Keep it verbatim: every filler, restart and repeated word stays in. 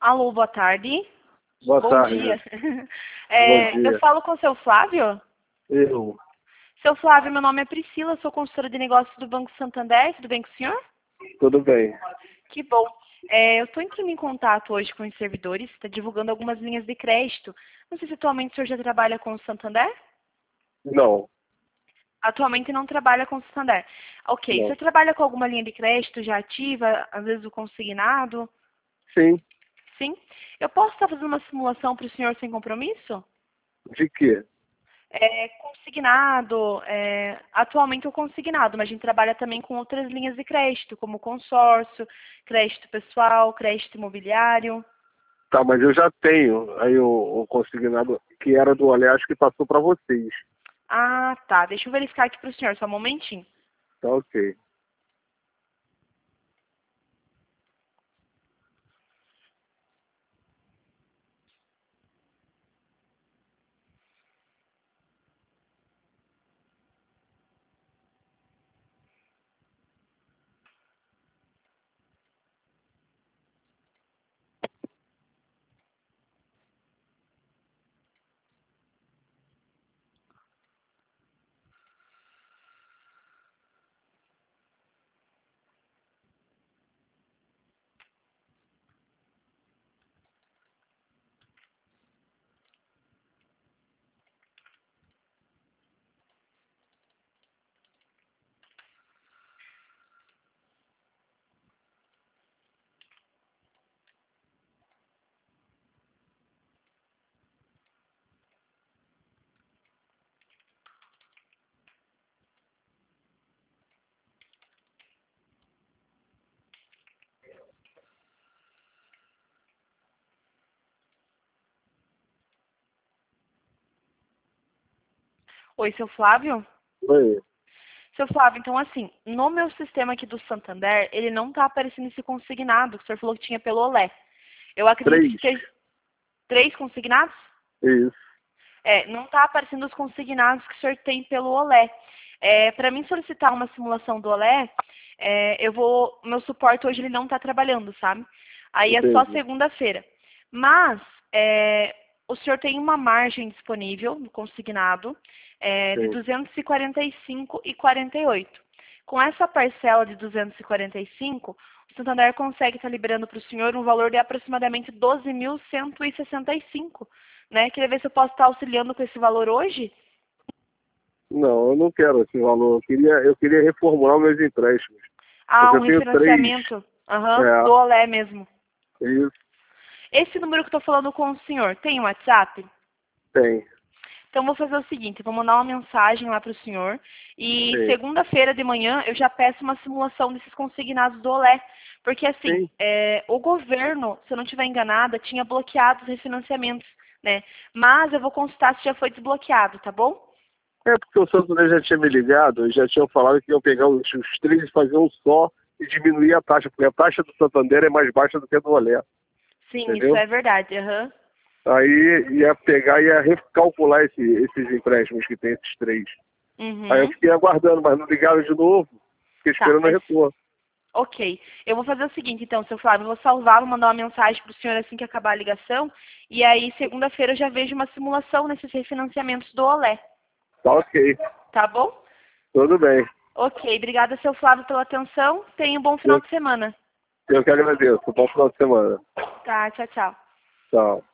Alô, boa tarde. Boa Bom tarde. dia. É, Bom dia. eu falo com o seu Flávio? Eu. Seu Flávio, meu nome é Priscila, sou consultora de negócios do Banco Santander. Tudo bem com o senhor? Tudo bem. Que bom. É, eu estou entrando em contato hoje com os servidores, está divulgando algumas linhas de crédito. Não sei se atualmente o senhor já trabalha com o Santander? Não. Atualmente não trabalha com o Santander. Ok. Não. Você trabalha com alguma linha de crédito já ativa, às vezes o consignado? Sim. Sim. Eu posso estar fazendo uma simulação para o senhor sem compromisso? De quê? É, consignado, é, atualmente o consignado, mas a gente trabalha também com outras linhas de crédito, como consórcio, crédito pessoal, crédito imobiliário. Tá, mas eu já tenho aí o, o consignado que era do Olé, acho que passou para vocês. Ah, tá. Deixa eu verificar aqui para o senhor, só um momentinho. Tá ok. Oi, seu Flávio? Oi. Seu Flávio, então assim, no meu sistema aqui do Santander, ele não está aparecendo esse consignado, que o senhor falou que tinha pelo Olé. Eu acredito Três. que seja três consignados? Isso. É, não está aparecendo os consignados que o senhor tem pelo Olé. É, para mim solicitar uma simulação do Olé, é, eu vou, meu suporte hoje ele não está trabalhando, sabe? Aí é só Entendi. segunda-feira. Mas é, o senhor tem uma margem disponível no consignado é, de Sim. duzentos e quarenta e cinco reais e quarenta e oito centavos. Com essa parcela de duzentos e quarenta e cinco, o Santander consegue estar liberando para o senhor um valor de aproximadamente doze mil cento e sessenta e cinco, né? Queria ver se eu posso estar auxiliando com esse valor hoje. Não, eu não quero esse valor. Eu queria, eu queria reformular meus empréstimos. Ah, Porque um eu tenho três. refinanciamento. Aham, do É. Olé mesmo. Isso. Esse número que eu estou falando com o senhor, tem um WhatsApp? Tem. Então, vou fazer o seguinte, eu vou mandar uma mensagem lá para o senhor e Sim. segunda-feira de manhã eu já peço uma simulação desses consignados do Olé. Porque, assim, Sim. é, o governo, se eu não estiver enganada, tinha bloqueado os refinanciamentos, né? Mas eu vou consultar se já foi desbloqueado, tá bom? É porque o Santander já tinha me ligado, já tinham falado que iam pegar os, os três e fazer um só e diminuir a taxa, porque a taxa do Santander é mais baixa do que a do Olé, Sim, isso entendeu? é verdade, aham. Aí ia pegar e ia recalcular esse, esses empréstimos que tem esses três. Aí eu Uhum. fiquei aguardando, mas não ligaram de novo, fiquei Tá, esperando a mas retorno. ok. Eu vou fazer o seguinte, então, seu Flávio, eu vou salvar, vou mandar uma mensagem para o senhor assim que acabar a ligação. E aí, segunda-feira, eu já vejo uma simulação nesses refinanciamentos do Olé. Tá ok, Tá bom? tudo bem. Ok. Obrigada, seu Flávio, pela atenção. Tenha um bom final Eu, de semana. eu que agradeço. Bom final de semana. Tá, tchau, tchau. Tchau.